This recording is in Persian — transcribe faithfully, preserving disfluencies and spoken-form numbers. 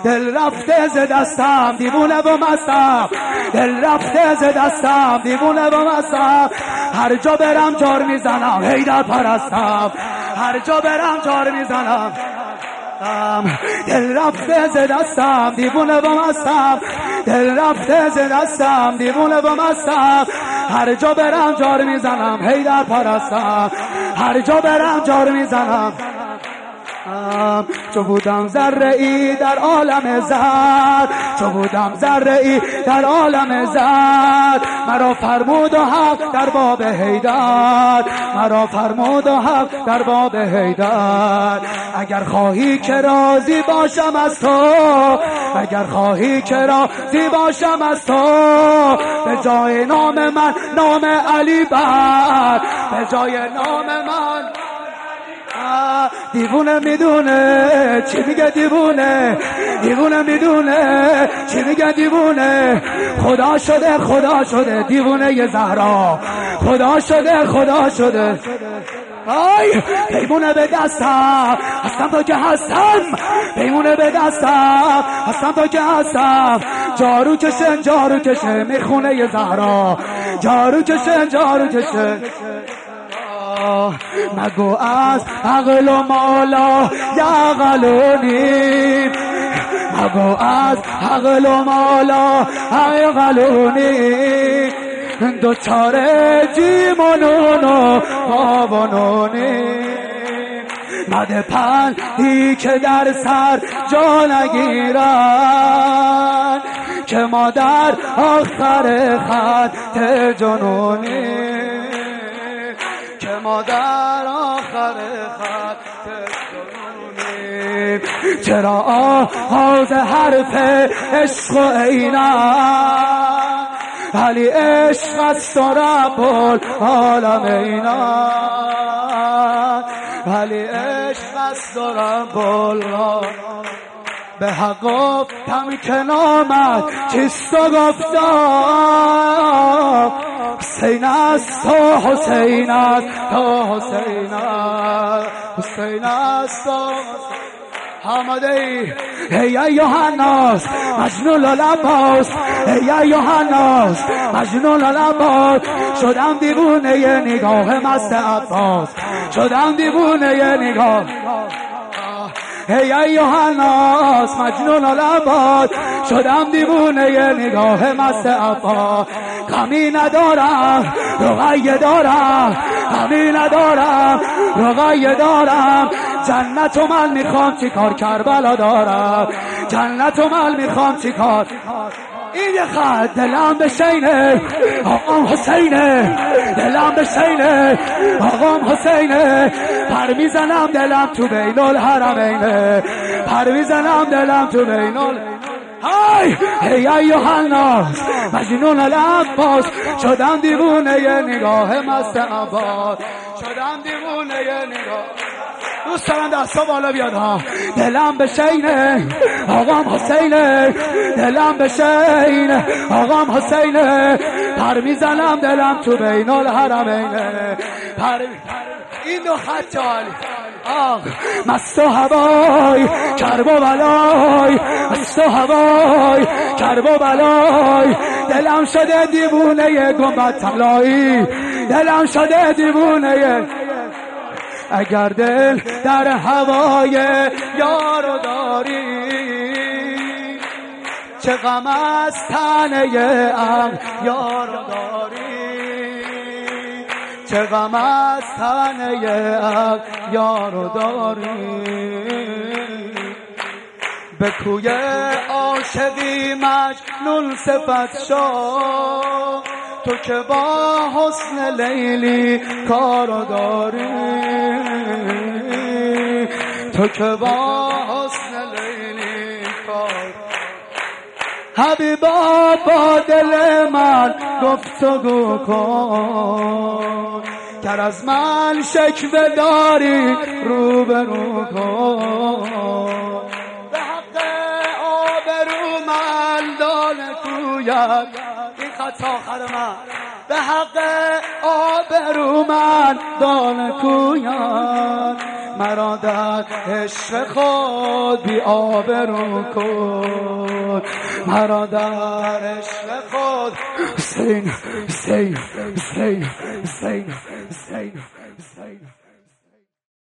دل رفته ز دستم دیوونه و مستم، دل رفته ز دستم دیوونه و مستم، هر جا برم جار میزنم حیدر پرستم، هر جا برم جار میزنم، دل رفته ز دستم دیوونه و مستم، دل رفته ز دستم دیوونه و مستم، هر جا برم جار میزنم حیدر پرستم، هر جا برم جار میزنم. چو بودم ذره ای در عالم زر، چو بودم ذره ای در عالم زر، مرا فرمود و حق در باب حیدر، مرا فرمود و حق در باب حیدر. اگر خواهی که راضی باشم از تو، اگر خواهی که راضی باشم از تو، به جای نام من نام علی بر، به جای نام من دیوونه میدونه چی میگه دیوونه، دیوونه میدونه چی میگه دیوونه، خدا شده خدا شده دیوونه ی زهرا، خدا شده خدا شده. آی پیمونه به دستم هستم تا که هستم، پیمونه به دستم هستم تا که هستم، جارو کشن جارو کشن میخونه ی زهرا، جارو کشن جارو کشن. مگو از عقل و مالا یعقلونی، مگو از عقل و مالا یعقلونی، دو چاره جیمونون و بابانونی، مده پندی که در سر جا نگیرن، که ما در آخر خط جنونی، که ما در آخر خط جنونی. چرا آغاز حرف عشق و عینم، ولی عشق است و رب العالم اینم، ولی عشق است و رب العالم. به حق گفتم که نامد چیست و گفتم، حسین است و حسین است تا حسین است، حسین است و حمده ای ایها الناس مجنون العباس، ای ایها الناس مجنون العباس، شدم دیوونه ی نگاه مست عباس، شدم دیوونه ی نگاه. ای ایها الناس مجنون العباس، شدم دیوونه ی نگاه مست عباس. غمی ندارم رقیه دارم، غمی ندارم رقیه دارم، جنت و من میخوام چی کار کربلا دارم، جنت و من میخوام چی کار. این یه خط دلم به شینه آقام حسینه، دلم به شینه آقام حسینه، پر میزنم دلم تو بین الحرمینه، پر میزنم دلم تو بین ال های ای ایها الناس مجنون العباس، شدم دیوونه ی نگاه مست عباس، شدم دیوونه ی نگاه. دوست دارم دستا بالا بیاد ها. دلم به شینه آقام حسینه، دلم به شینه آقام حسینه، پر میزنم دلم تو بین الحرمینه، پر این دو خط عالی. آه مست و هوای کرب و بلای، مست و هوای کرب و بلای، دلم شده دیوونه ی گنبد طلایی، دلم شده دیوونه ی. اگر دل در هوای یارو داری، چه غم از تنه ام یارو داری، چه غم از تنه ام یارو داری. به کوی عاشقی مجنون صفت شو، تو که با حسن لیلی کارو داری، تو که با حسن لیلی کار. حبیبا با دل من گفتگو کن، گر از من شکوه داری رو به رو کن، به حق آبرومندان کویت این خط آخر من، به حق آبرومندان کویت مرا در عشق خود بی آبرو کن، مرا در عشق خود. حسین حسین حسین حسین حسین حسین